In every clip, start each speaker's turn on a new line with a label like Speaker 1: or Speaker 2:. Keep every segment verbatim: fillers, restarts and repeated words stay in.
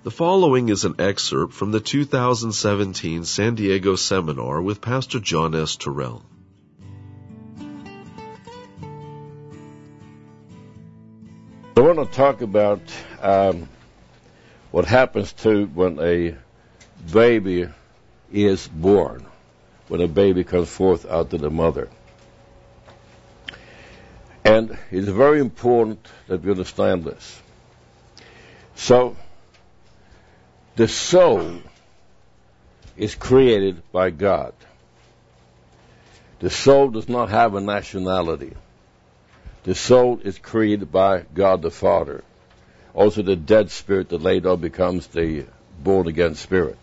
Speaker 1: The following is an excerpt from the two thousand seventeen San Diego Seminar with Pastor John S. Terrell.
Speaker 2: I want to talk about um, what happens to when a baby is born, when a baby comes forth out of the mother. And it's very important that we understand this. So, the soul is created by God. The soul does not have a nationality. The soul is created by God the Father. Also, the dead spirit that later becomes the born-again spirit.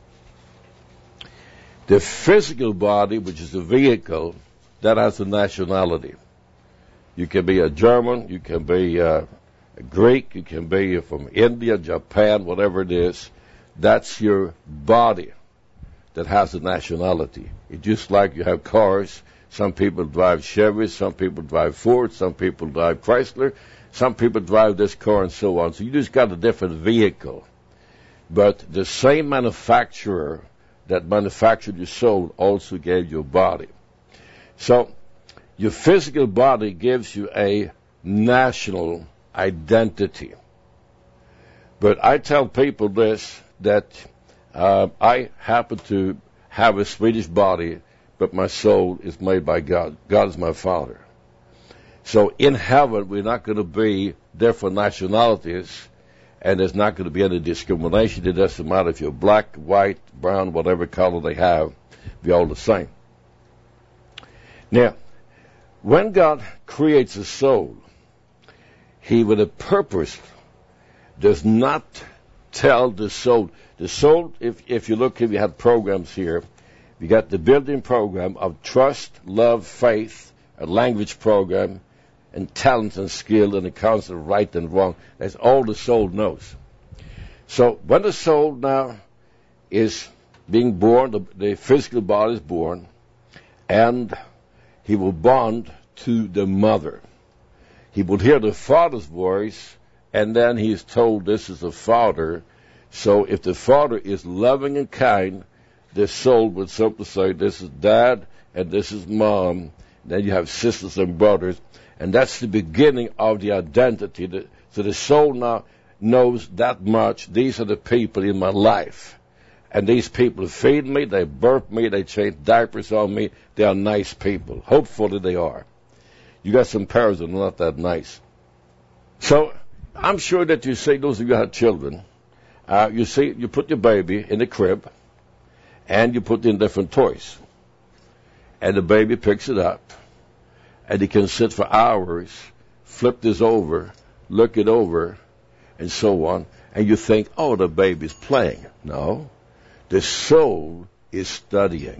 Speaker 2: The physical body, which is the vehicle, that has a nationality. You can be a German, you can be uh, a Greek, you can be from India, Japan, whatever it is. That's your body that has a nationality. It's just like you have cars. Some people drive Chevy, some people drive Ford, some people drive Chrysler, some people drive this car and so on. So you just got a different vehicle. But the same manufacturer that manufactured your soul also gave you a body. So your physical body gives you a national identity. But I tell people this, that uh, I happen to have a Swedish body, but my soul is made by God. God is my Father. So in heaven, we're not going to be different nationalities, and there's not going to be any discrimination. It doesn't matter if you're black, white, brown, whatever color they have, we're all the same. Now, when God creates a soul, He, with a purpose, does not tell the soul. The soul, if, if you look, if you have programs here, you got the building program of trust, love, faith, a language program, and talent and skill, and the concept of right and wrong. That's all the soul knows. So when the soul now is being born, the, the physical body is born, and he will bond to the mother. He will hear the father's voice, and then he is told this is the father. So if the father is loving and kind, the soul would simply say, this is dad and this is mom. Then you have sisters and brothers. And that's the beginning of the identity. So the soul now knows that much. These are the people in my life. And these people feed me, they birth me, they change diapers on me. They are nice people. Hopefully they are. You got some parents that are not that nice. So I'm sure that you see, those of you who have children, uh, you see, you put your baby in the crib, and you put in different toys. And the baby picks it up, and he can sit for hours, flip this over, look it over, and so on. And you think, oh, the baby's playing. No, the soul is studying.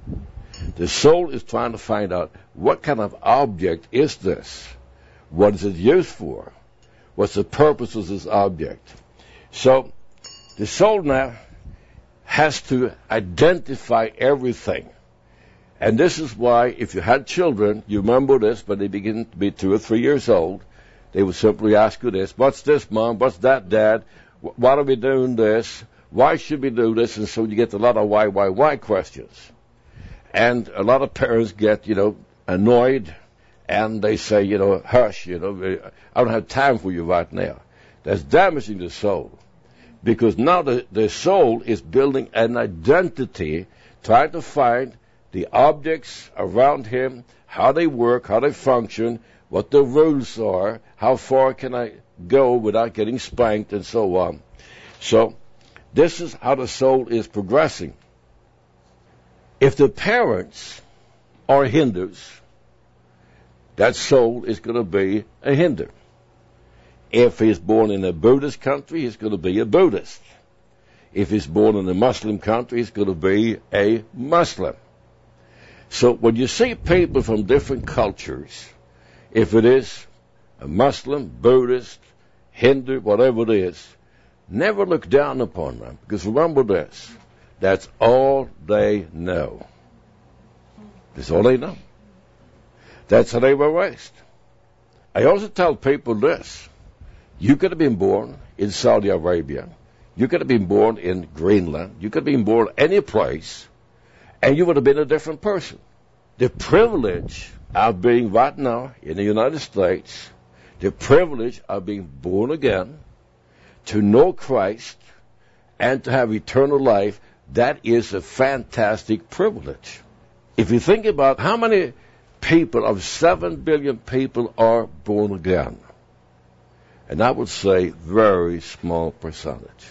Speaker 2: The soul is trying to find out, what kind of object is this? What is it used for? What's the purpose of this object? So the soul now has to identify everything. And this is why, if you had children, you remember this, when they begin to be two or three years old, they would simply ask you this, what's this, Mom? What's that, Dad? Why are we doing this? Why should we do this? And so you get a lot of why, why, why questions. And a lot of parents get, you know, annoyed, and they say, you know, hush, you know, I don't have time for you right now. That's damaging the soul. Because now the, the soul is building an identity, trying to find the objects around him, how they work, how they function, what the rules are, how far can I go without getting spanked, and so on. So this is how the soul is progressing. If the parents are Hindus, that soul is going to be a Hindu. If he's born in a Buddhist country, he's going to be a Buddhist. If he's born in a Muslim country, he's going to be a Muslim. So when you see people from different cultures, if it is a Muslim, Buddhist, Hindu, whatever it is, never look down upon them. Because remember this, that's all they know. That's all they know. That's how they were raised. I also tell people this. You could have been born in Saudi Arabia. You could have been born in Greenland. You could have been born any place, and you would have been a different person. The privilege of being right now in the United States, the privilege of being born again, to know Christ, and to have eternal life, that is a fantastic privilege. If you think about how many people of seven billion people are born again, and I would say very small percentage.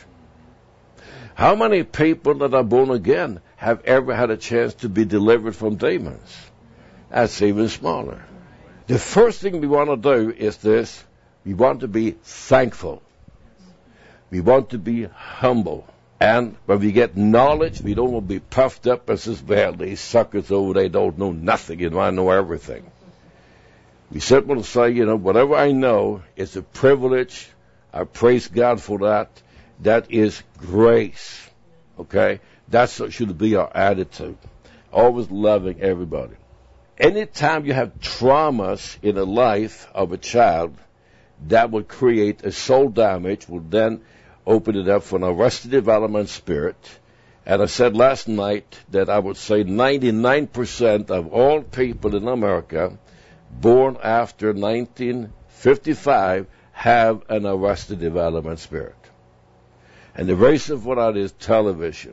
Speaker 2: How many people that are born again have ever had a chance to be delivered from demons? That's even smaller. The first thing we want to do is this: we want to be thankful. We want to be humble. And when we get knowledge, we don't want to be puffed up and says, well, these suckers over there don't know nothing, and I know everything. We simply want to say, you know, whatever I know is a privilege. I praise God for that. That is grace. Okay? That's what should be our attitude. Always loving everybody. Anytime you have traumas in the life of a child, that will create a soul damage, will then open it up for an arrested development spirit. And I said last night that I would say ninety-nine percent of all people in America born after nineteen fifty-five have an arrested development spirit. And the reason for that is television.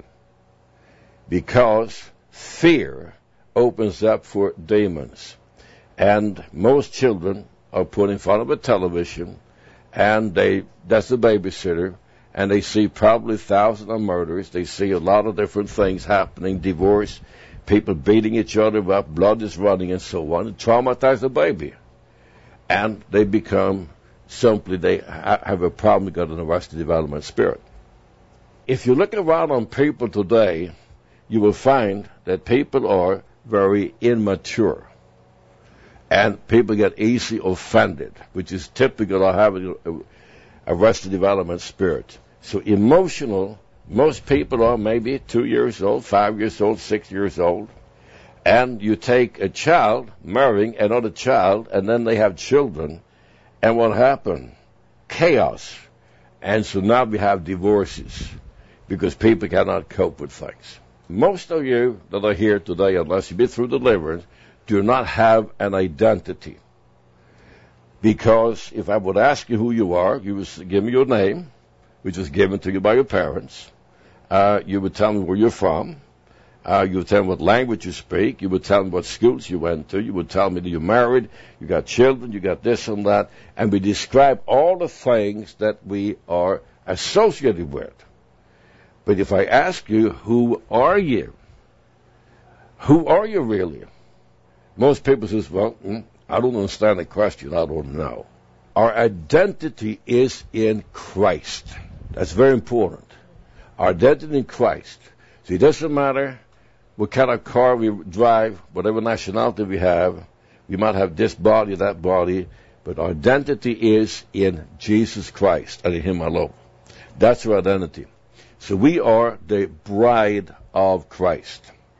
Speaker 2: Because fear opens up for demons. And most children are put in front of a television, and they that's the babysitter, and they see probably thousands of murders. They see a lot of different things happening, divorce, people beating each other up, blood is running, and so on. It traumatizes the baby. And they become simply, they ha- have a problem, got an arrested development spirit. If you look around on people today, you will find that people are very immature. And people get easily offended, which is typical of having a arrested development spirit. So emotional, most people are maybe two years old, five years old, six years old. And you take a child marrying another child, and then they have children. And what happened? Chaos. And so now we have divorces because people cannot cope with things. Most of you that are here today, unless you've been through deliverance, do not have an identity. Because if I would ask you who you are, you would give me your name, which was given to you by your parents. Uh, you would tell me where you're from. Uh, you would tell me what language you speak. You would tell me what schools you went to. You would tell me that you're married, you got children, you got this and that. And we describe all the things that we are associated with. But if I ask you, who are you? Who are you really? Most people say, well, I don't understand the question. I don't know. Our identity is in Christ. That's very important. Our identity in Christ. So it doesn't matter what kind of car we drive, whatever nationality we have. We might have this body, that body, but our identity is in Jesus Christ and in Him alone. That's our identity. So we are the bride of Christ.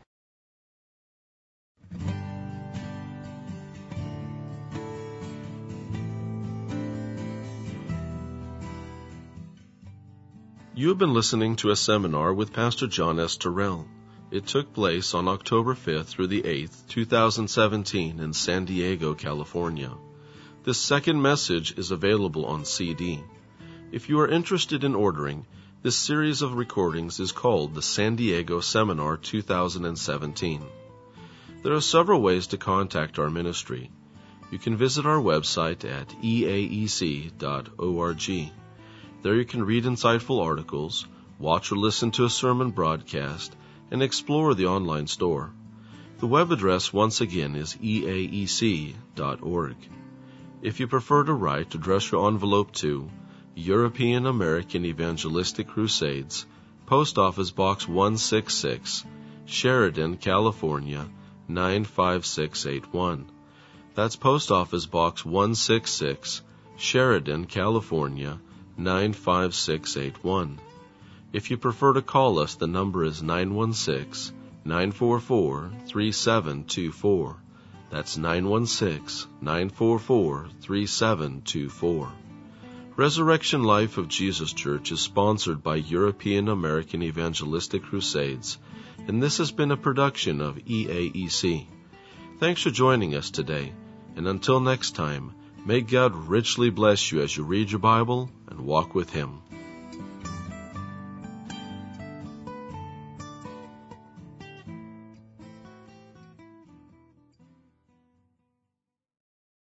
Speaker 1: You have been listening to a seminar with Pastor John S. Terrell. It took place on October fifth through the eighth, two thousand seventeen in San Diego, California. This second message is available on C D. If you are interested in ordering, this series of recordings is called the San Diego Seminar two thousand seventeen. There are several ways to contact our ministry. You can visit our website at e a e c dot org. There you can read insightful articles, watch or listen to a sermon broadcast, and explore the online store. The web address once again is e a e c dot org. If you prefer to write, address your envelope to European American Evangelistic Crusades, Post Office Box one sixty-six, Sheridan, California, nine five six eight one. That's Post Office Box one sixty-six, Sheridan, California, nine five six eight one. If you prefer to call us, the number is nine one six, nine four four, three seven two four. That's nine one six, nine four four, three seven two four. Resurrection Life of Jesus Church is sponsored by European American Evangelistic Crusades, and this has been a production of E A E C. Thanks for joining us today, and until next time, may God richly bless you as you read your Bible and walk with Him.